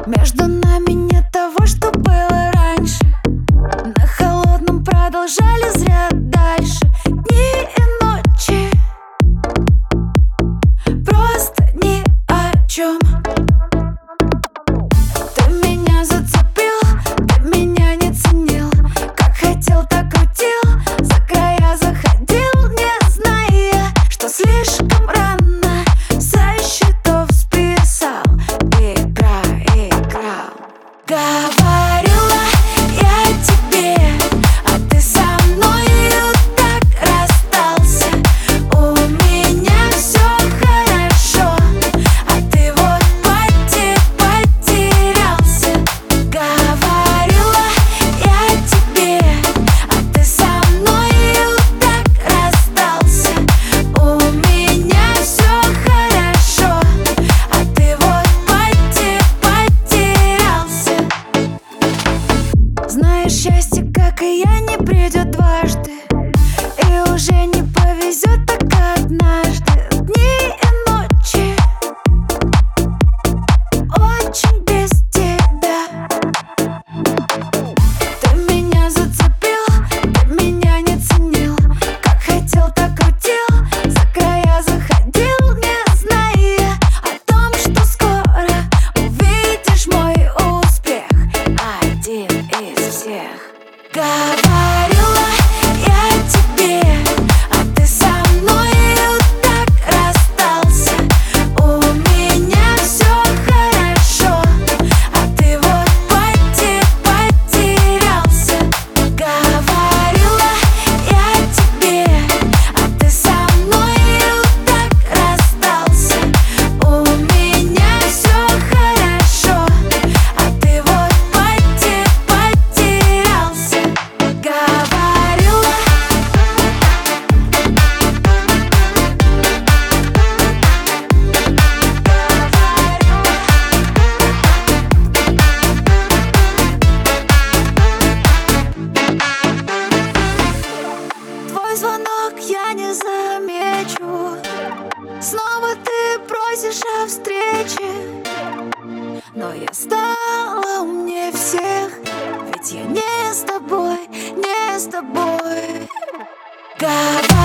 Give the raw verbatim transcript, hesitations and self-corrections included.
Между нами нет того, что было раньше. На холодном продолжали зря дальше. Дни и ночи, просто ни о чем. Ты меня зацепил, ты меня не ценил. Как хотел, так крутил, за края заходил, не зная, что слишком рано со счетов списал. Игра, играл. Говорила я тебе, а ты со мною так расстался. У меня все хорошо, а ты вот поте потерялся. Говорила я тебе, а ты со мною так расстался. У меня все хорошо, а ты вот поте потерялся. Знаешь, счастье, как и я, не придет дважды, и уже не повезет так однажды. Дни и ночи очень без тебя. Ты меня зацепил, ты меня не ценил. Как хотел, так крутил, за края заходил, не зная о том, что скоро увидишь мой успех. Один из всех. Говорила я тебе, а ты со мною так расстался. У меня все хорошо, а ты вот поте потерялся. Говорила я тебе, а ты со мною так расстался. У меня все хорошо, а ты вот поте потерялся. Говорила. Твой звонок я не замечу. Снова ты просишь о встрече, но я стала умнее всех, ведь я не с тобой, не с тобой. Говорила